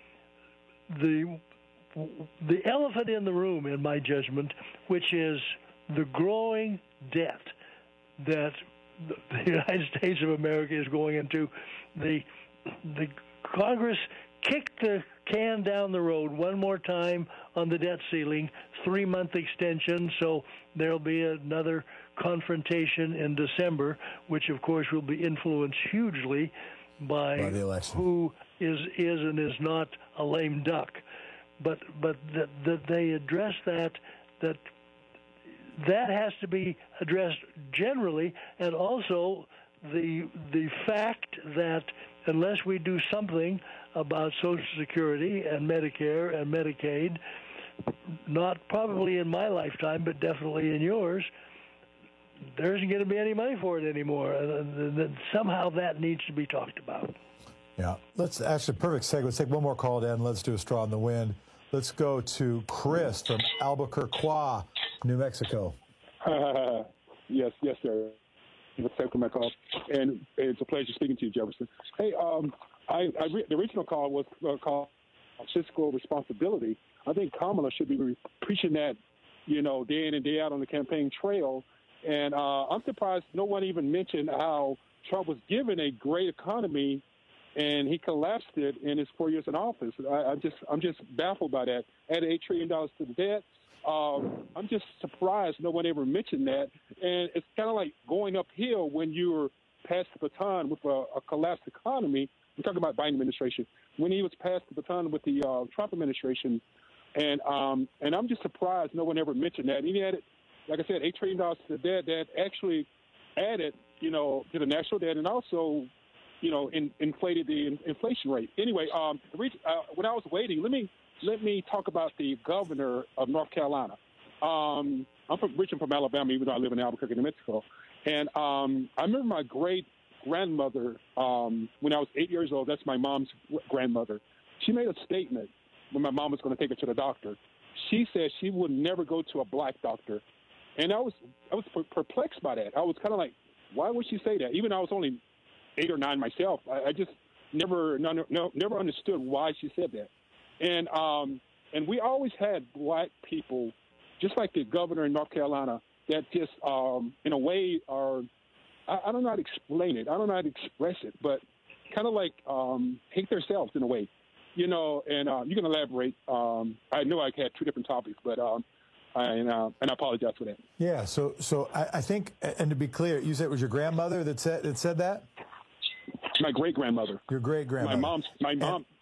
the elephant in the room, in my judgment, which is the growing debt that the United States of America is going into. The Congress kicked the can down the road one more time on the debt ceiling, 3-month extension, so there'll be another confrontation in December, which of course will be influenced hugely by the election. Who is and is not a lame duck. But that they address that has to be addressed generally, and also the fact that unless we do something about Social Security and Medicare and Medicaid, not probably in my lifetime, but definitely in yours, there isn't going to be any money for it anymore. And somehow that needs to be talked about. Yeah, let's actually, perfect segue. Let's take one more call, Dan. Let's do a straw in the wind. Let's go to Chris from Albuquerque, New Mexico. Yes, sir. Let's take my call. And it's a pleasure speaking to you, Jefferson. Hey, the original call was called fiscal responsibility. I think Kamala should be preaching that, day in and day out on the campaign trail. And I'm surprised no one even mentioned how Trump was given a great economy and he collapsed it in his 4 years in office. I'm just baffled by that. Added $8 trillion to the debt. I'm just surprised no one ever mentioned that. And it's kind of like going uphill when you're passed the baton with a collapsed economy. We're talking about Biden administration. When he was passed the baton with the Trump administration, and I'm just surprised no one ever mentioned that. And he added, like I said, $8 trillion to the debt that actually added, to the national debt and also, inflated the inflation rate. Anyway, when I was waiting, let me talk about the governor of North Carolina. I'm originally from Alabama, even though I live in Albuquerque, New Mexico. And I remember my great-grandmother, when I was 8 years old, that's my mom's grandmother. She made a statement when my mom was going to take her to the doctor. She said she would never go to a black doctor. And I was perplexed by that. I was kind of like, why would she say that? Even though I was only 8 or 9 myself, I just never understood why she said that. And we always had black people, just like the governor in North Carolina, that just, in a way, are, I don't know how to explain it. I don't know how to express it, but kind of like hate themselves in a way, and you can elaborate. I know I had 2 different topics, but and I apologize for that. Yeah. So I think, and to be clear, you said it was your grandmother that said that? My great grandmother. Your great grandmother. My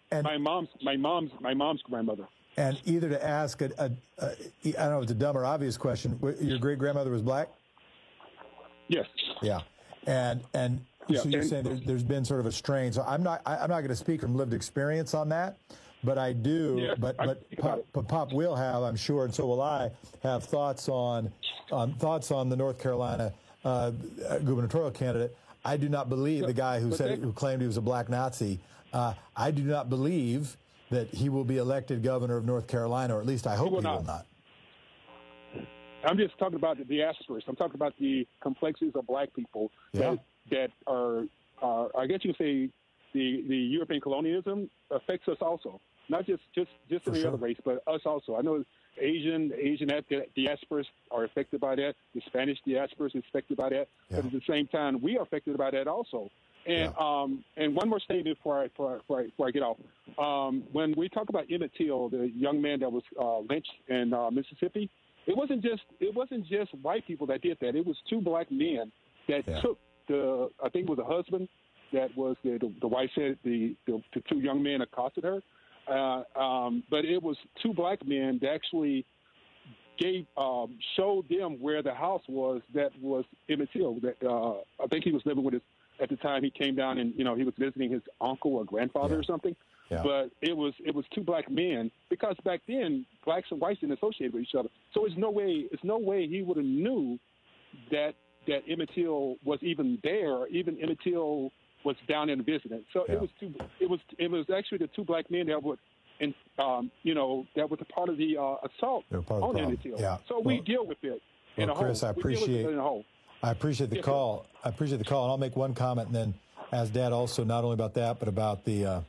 mom's grandmother. And either to ask I don't know if it's a dumb or obvious question, your great grandmother was black? Yes. Yeah. And so you're saying there's been sort of a strain. So I'm not going to speak from lived experience on that, but I do. Yeah, but Pop will have, I'm sure, and so will I, have thoughts on the North Carolina gubernatorial candidate. I do not believe the guy who claimed he was a black Nazi. I do not believe that he will be elected governor of North Carolina, or at least I hope he will not. I'm just talking about the diasporas. I'm talking about the complexities of black people that are, I guess you could say, the European colonialism affects us also. Not just any other race, but us also. I know Asian diasporas are affected by that. The Spanish diasporas are affected by that. Yeah. But at the same time, we are affected by that also. And and one more statement before I get off. When we talk about Emmett Till, the young man that was lynched in Mississippi, it wasn't just white people that did that. It was 2 black men that took I think it was a husband that was the wife said the 2 young men accosted her. But it was 2 black men that actually showed them where the house was that was Emmett Till. I think he was living with at the time he came down and, he was visiting his uncle or grandfather or something. Yeah. But it was 2 black men, because back then blacks and whites didn't associate with each other. So it's no way he would have knew that Emmett Till was even there. Even Emmett Till was down in visiting. So it was actually the 2 black men that would, and that was a part of the assault on Emmett Till. Yeah. So we deal with it in a whole. Chris, I appreciate the call. I appreciate the call, and I'll make one comment and then ask Dad also not only about that, but about the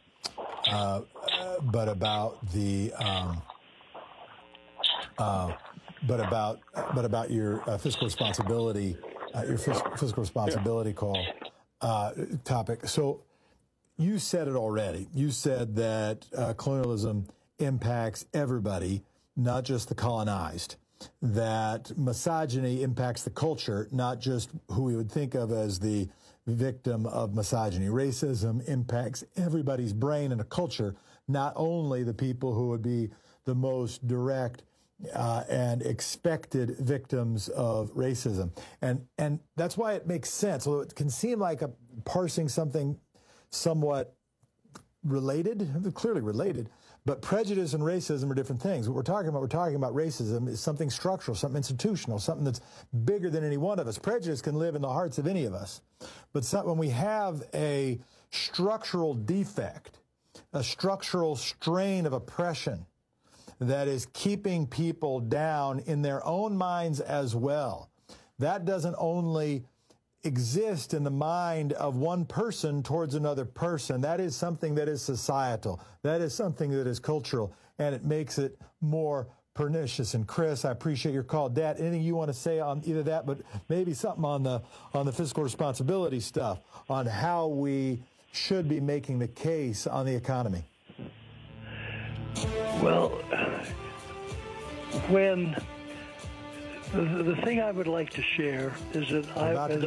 your fiscal responsibility, call topic. So you said it already. You said that colonialism impacts everybody, not just the colonized. That misogyny impacts the culture, not just who we would think of as the victim of misogyny. Racism impacts everybody's brain and a culture, not only the people who would be the most direct and expected victims of racism. And that's why it makes sense, although it can seem like parsing something somewhat related, clearly related, But prejudice and racism are different things. What we're talking about racism is something structural, something institutional, something that's bigger than any one of us. Prejudice can live in the hearts of any of us. But when we have a structural defect, a structural strain of oppression that is keeping people down in their own minds as well, that doesn't only exist in the mind of one person towards another person. That is something that is societal. That is something that is cultural, and it makes it more pernicious. And Chris, I appreciate your call. Dad, anything you want to say on either that, but maybe something on the fiscal responsibility stuff, on how we should be making the case on the economy? Well, when the thing I would like to share is that as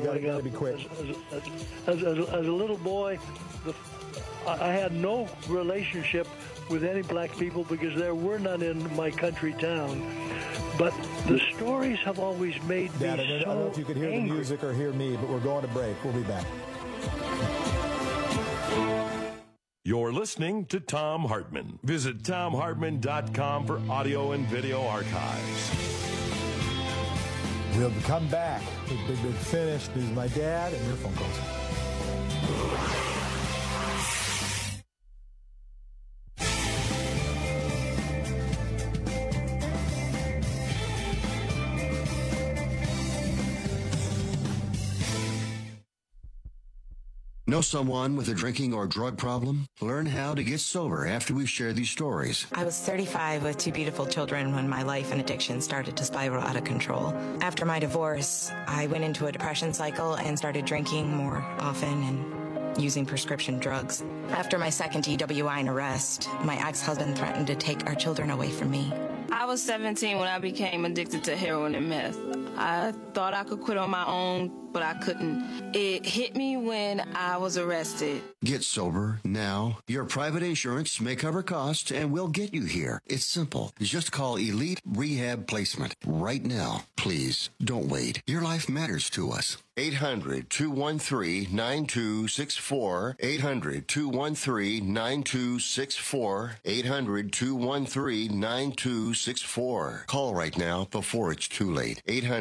a little boy, I had no relationship with any black people because there were none in my country town. But the stories have always made me Dad, I don't know if you could hear angry. the music or hear me, but we're going to break. We'll be back. You're listening to Thom Hartmann. Visit ThomHartmann.com for audio and video archives. We'll come back with Big Finish. This is my dad and your phone calls. Know someone with a drinking or drug problem? Learn how to get sober after we share these stories. I was 35 with 2 beautiful children when my life and addiction started to spiral out of control. After my divorce, I went into a depression cycle and started drinking more often and using prescription drugs. After my second DWI and arrest, my ex-husband threatened to take our children away from me. I was 17 when I became addicted to heroin and meth. I thought I could quit on my own, but I couldn't. It hit me when I was arrested. Get sober now. Your private insurance may cover costs and we'll get you here. It's simple. Just call Elite Rehab Placement right now. Please don't wait. Your life matters to us. 800-213-9264. 800-213-9264. 800-213-9264. Call right now before it's too late.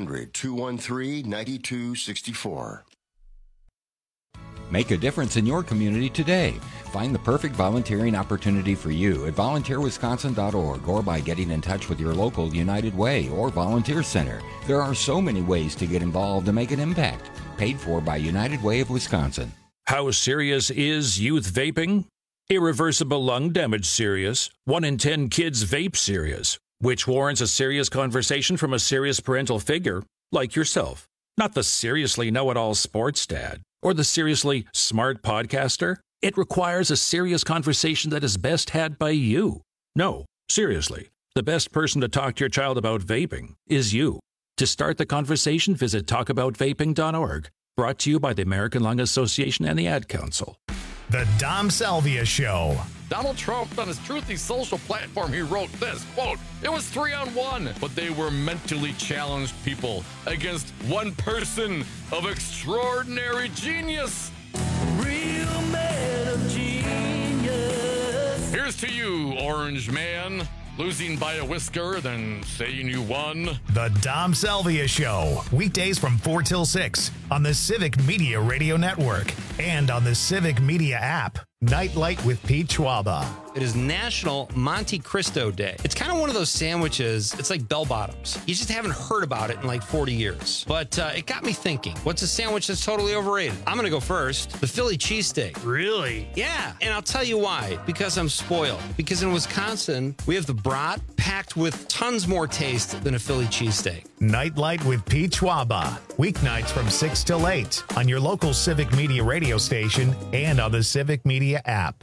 800-213-9264. Make a difference in your community today. Find the perfect volunteering opportunity for you at volunteerwisconsin.org or by getting in touch with your local United Way or Volunteer Center. There are so many ways to get involved and make an impact. Paid for by United Way of Wisconsin. How serious is youth vaping? Irreversible lung damage serious. 1 in 10 kids vape serious, which warrants a serious conversation from a serious parental figure like yourself. Not the seriously know-it-all sports dad or the seriously smart podcaster. It requires a serious conversation that is best had by you. No, seriously, the best person to talk to your child about vaping is you. To start the conversation, visit talkaboutvaping.org. Brought to you by the American Lung Association and the Ad Council. The Dom Salvia Show. Donald Trump, on his Truthy social platform, he wrote this, quote, "It was 3-on-1, but they were mentally challenged people against one person of extraordinary genius." Real man of genius. Here's to you, Orange Man. Losing by a whisker, then saying you won. The Dom Salvia Show. Weekdays from 4 till 6 on the Civic Media Radio Network and on the Civic Media app. Nightlight with Pete Schwaba. It is National Monte Cristo Day. It's kind of one of those sandwiches. It's like bell bottoms. You just haven't heard about it in like 40 years. But it got me thinking, what's a sandwich that's totally overrated? I'm going to go first. The Philly cheesesteak. Really? Yeah. And I'll tell you why. Because I'm spoiled. Because in Wisconsin, we have the brat packed with tons more taste than a Philly cheesesteak. Nightlight with Pete Schwaba. Weeknights from 6 till 8 on your local Civic Media radio station and on the Civic Media app.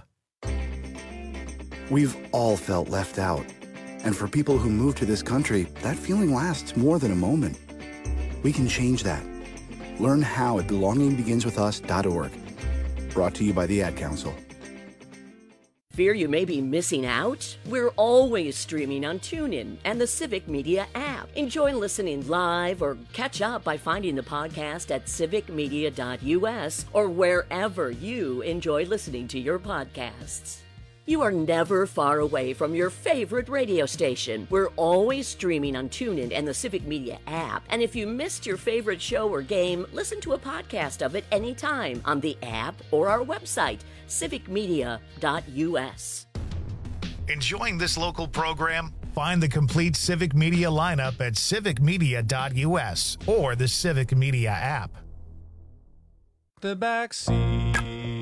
We've all felt left out. And for people who move to this country, that feeling lasts more than a moment. We can change that. Learn how at belongingbeginswithus.org. Brought to you by the Ad Council. Fear you may be missing out? We're always streaming on TuneIn and the Civic Media app. Enjoy listening live or catch up by finding the podcast at civicmedia.us or wherever you enjoy listening to your podcasts. You are never far away from your favorite radio station. We're always streaming on TuneIn and the Civic Media app. And if you missed your favorite show or game, listen to a podcast of it anytime on the app or our website, civicmedia.us. Enjoying this local program? Find the complete Civic Media lineup at civicmedia.us or the Civic Media app. The back seat.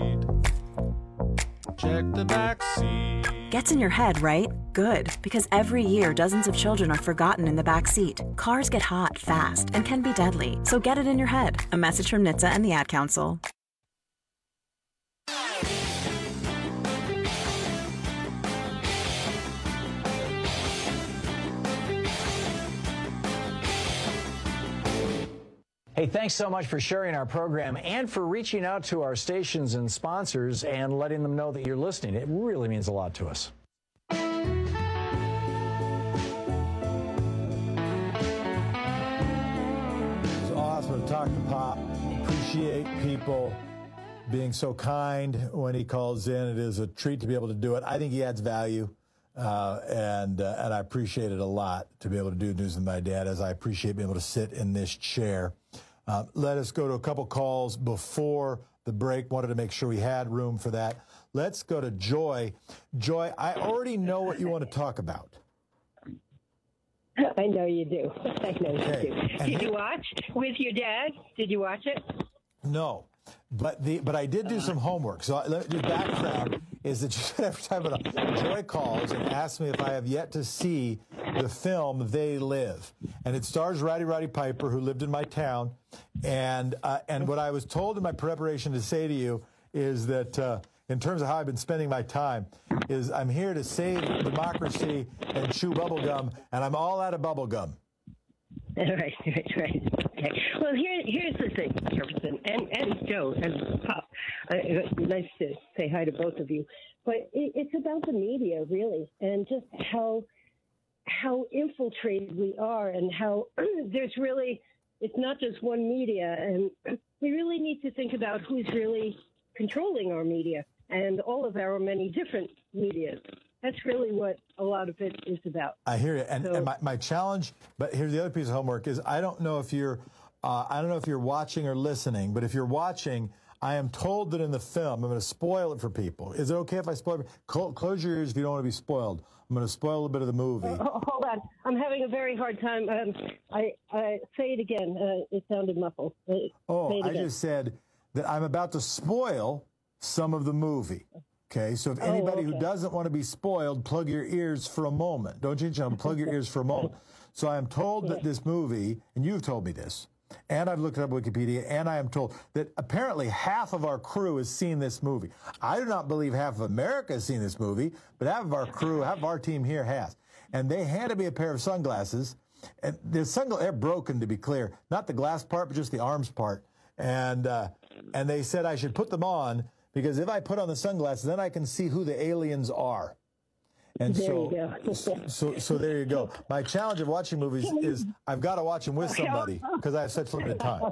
Check the back seat. Gets in your head, right? Good, because every year dozens of children are forgotten in the back seat. Cars get hot fast and can be deadly, so get it in your head. A message from NHTSA and the Ad Council. Hey, thanks so much for sharing our program and for reaching out to our stations and sponsors and letting them know that you're listening. It really means a lot to us. It's awesome to talk to Pop. Appreciate people being so kind when he calls in. It is a treat to be able to do it. I think he adds value, and I appreciate it a lot to be able to do News with My Dad, as I appreciate being able to sit in this chair. Let us go to a couple calls before the break. Wanted to make sure we had room for that. Let's go to Joy. Joy, I already know what you want to talk about. I know you do. I know Okay. you do. Did you watch with your dad? Did you watch it? No, but I did do some homework. So the background is that every time Joy calls and asks me if I have yet to see the film They Live, and it stars Roddy Piper, who lived in my town, and what I was told in my preparation to say to you is that in terms of how I've been spending my time, is I'm here to save democracy and chew bubblegum, and I'm all out of bubblegum. Right. Okay. Well, here's the thing, Jefferson, and Joe, and Pop. Nice to say hi to both of you. But it's about the media, really, and just how infiltrated we are, and how there's really, it's not just one media, and we really need to think about who's really controlling our media and all of our many different medias. That's really what a lot of it is about. I hear you, and my challenge. But here's the other piece of homework: is I don't know if you're watching or listening, but if you're watching, I am told that in the film, I'm going to spoil it for people. Is it okay if I spoil it? Close your ears if you don't want to be spoiled. I'm going to spoil a little bit of the movie. Hold on, I'm having a very hard time. I say it again. It sounded muffled. I just said that I'm about to spoil some of the movie. Okay, so if anybody who doesn't want to be spoiled, plug your ears for a moment. Don't change channel, plug your ears for a moment. So I am told that this movie, and you've told me this, and I've looked it up on Wikipedia, and I am told that apparently half of our crew has seen this movie. I do not believe half of America has seen this movie, but half of our crew, half of our team here has. And they handed me a pair of sunglasses, and they're broken, to be clear. Not the glass part, but just the arms part. And they said I should put them on, because if I put on the sunglasses, then I can see who the aliens are. And there you go. so there you go. My challenge of watching movies is I've got to watch them with somebody because I have such limited time.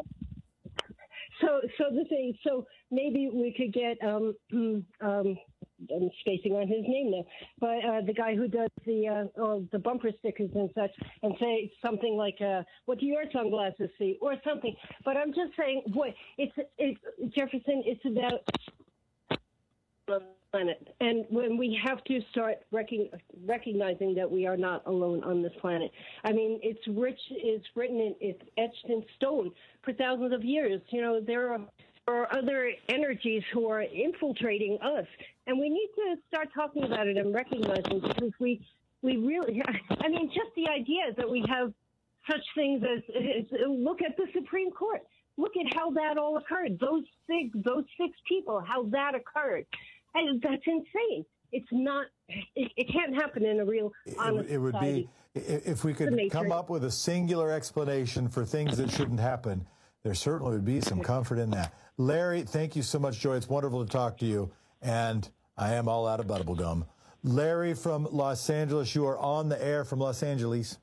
So maybe we could get I'm spacing on his name now, but the guy who does the bumper stickers and such, and say something like, "What do your sunglasses see?" or something. But I'm just saying, boy, it's Jefferson. It's about the planet, and when we have to start recognizing that we are not alone on this planet. I mean, it's written, it's etched in stone for thousands of years. You know, there are other energies who are infiltrating us, and we need to start talking about it and recognizing, because we really, I mean, just the idea that we have such things as look at the Supreme Court. Look at how that all occurred. Those six people, how that occurred. And that's insane. It's not. It can't happen in a real honest It would society. be if we could come up with a singular explanation for things that shouldn't happen. There certainly would be some comfort in that. Larry, thank you so much, Joy. It's wonderful to talk to you. And I am all out of bubblegum. Larry from Los Angeles, you are on the air from Los Angeles.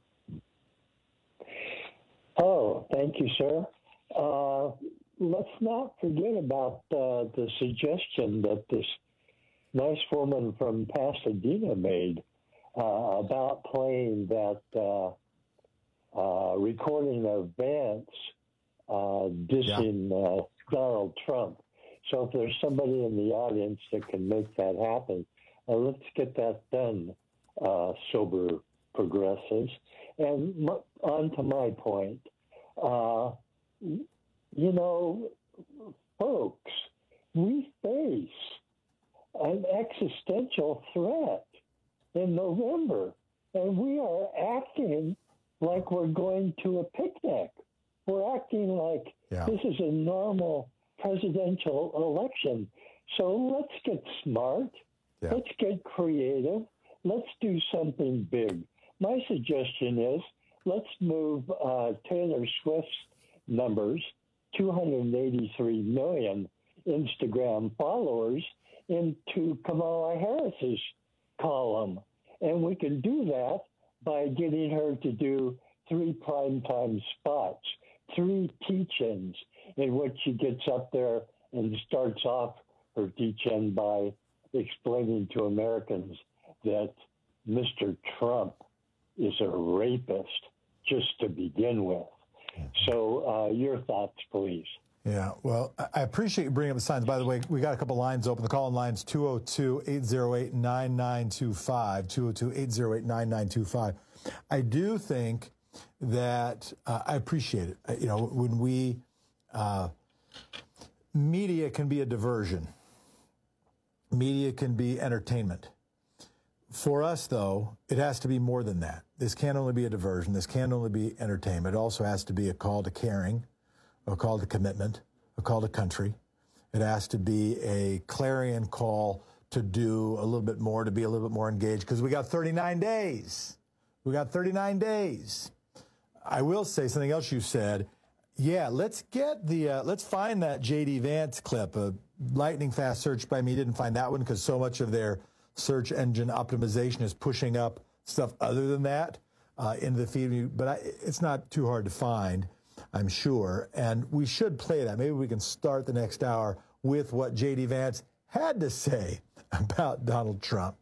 Oh, thank you, sir. Let's not forget about the suggestion that this nice woman from Pasadena made about playing that recording of Vance dissing Donald Trump. So if there's somebody in the audience that can make that happen, let's get that done, sober progressives. And on to my point, folks, we face an existential threat in November, and we are acting like we're going to a picnic. We're acting like this is a normal presidential election. So let's get smart. Yeah. Let's get creative. Let's do something big. My suggestion is let's move Taylor Swift's numbers, 283 million Instagram followers, into Kamala Harris's column. And we can do that by getting her to do 3 primetime spots, 3 teach-ins in which she gets up there and starts off her teach-in by explaining to Americans that Mr. Trump is a rapist just to begin with. So your thoughts, please. Yeah, well, I appreciate you bringing up the signs. By the way, we got a couple lines open. The call-in line's 202-808-9925, 202-808-9925. I do think that I appreciate it. When we media can be a diversion. Media can be entertainment. For us, though, it has to be more than that. This can't only be a diversion. This can't only be entertainment. It also has to be a call to caring, a call to commitment, a call to country. It has to be a clarion call to do a little bit more, to be a little bit more engaged, because we got 39 days. We got 39 days. I will say something else you said. Yeah, let's get let's find that J.D. Vance clip. A lightning fast search by me didn't find that one because so much of their search engine optimization is pushing up stuff other than that into the feed. But it's not too hard to find, I'm sure. And we should play that. Maybe we can start the next hour with what J.D. Vance had to say about Donald Trump.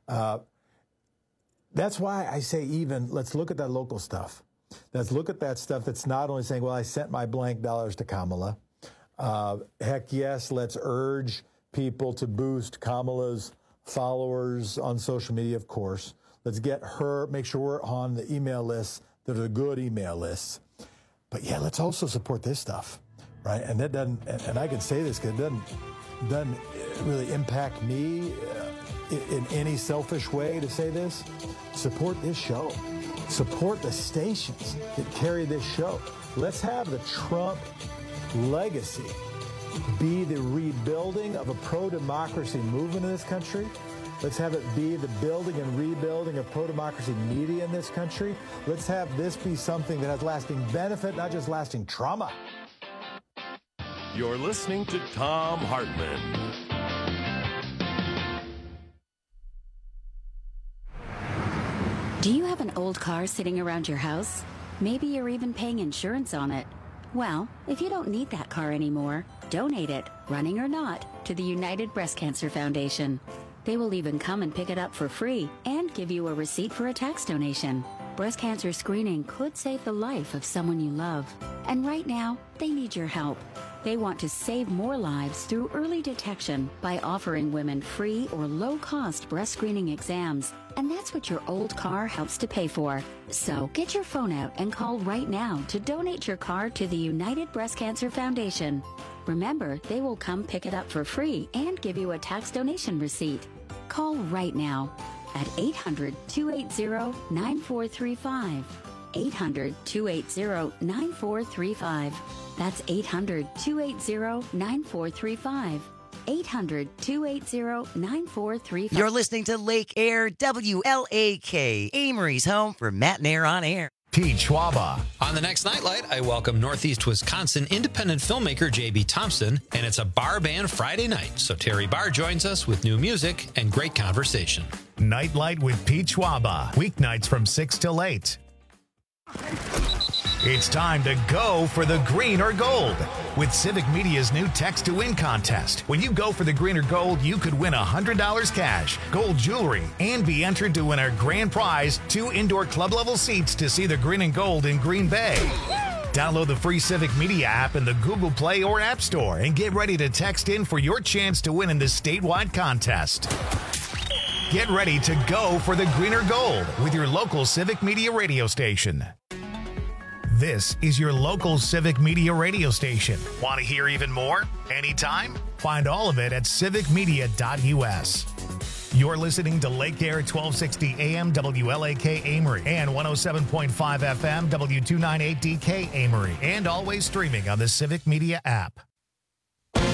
That's why I say let's look at that local stuff. Let's look at that stuff that's not only saying, well, I sent my blank dollars to Kamala. Heck yes, let's urge people to boost Kamala's followers on social media, of course. Let's get her, make sure we're on the email lists that are good email lists. But yeah, let's also support this stuff, right? And that doesn't, and I can say this because it doesn't really impact me in any selfish way to say this. Support this show. Support the stations that carry this show. Let's have the Trump legacy be the rebuilding of a pro-democracy movement in this country. Let's have it be the building and rebuilding of pro-democracy media in this country. Let's have this be something that has lasting benefit, not just lasting trauma. You're listening to Thom Hartmann. Do you have an old car sitting around your house? Maybe you're even paying insurance on it. Well, if you don't need that car anymore, donate it, running or not, to the United Breast Cancer Foundation. They will even come and pick it up for free and give you a receipt for a tax donation. Breast cancer screening could save the life of someone you love. And right now, they need your help. They want to save more lives through early detection by offering women free or low-cost breast screening exams. And that's what your old car helps to pay for. So get your phone out and call right now to donate your car to the United Breast Cancer Foundation. Remember, they will come pick it up for free and give you a tax donation receipt. Call right now at 800-280-9435. 800-280-9435. That's 800-280-9435. 800-280-9435. You're listening to Lake Air WLAK, Amory's home for Matt and Air on Air. Pete Schwaba. On the next Nightlight, I welcome Northeast Wisconsin independent filmmaker J.B. Thompson, and it's a bar band Friday night. So Terry Barr joins us with new music and great conversation. Nightlight with Pete Schwaba. Weeknights from 6 till 8. It's time to go for the green or gold with Civic Media's new Text to Win contest. When you go for the green or gold, you could win $100 cash, gold jewelry, and be entered to win our grand prize, 2 indoor club-level seats to see the green and gold in Green Bay. Download the free Civic Media app in the Google Play or App Store and get ready to text in for your chance to win in this statewide contest. Get ready to go for the green or gold with your local Civic Media radio station. This is your local Civic Media radio station. Want to hear even more? Anytime? Find all of it at civicmedia.us. You're listening to Lake Air 1260 AM WLAK Amory and 107.5 FM W298DK Amory, and always streaming on the Civic Media app.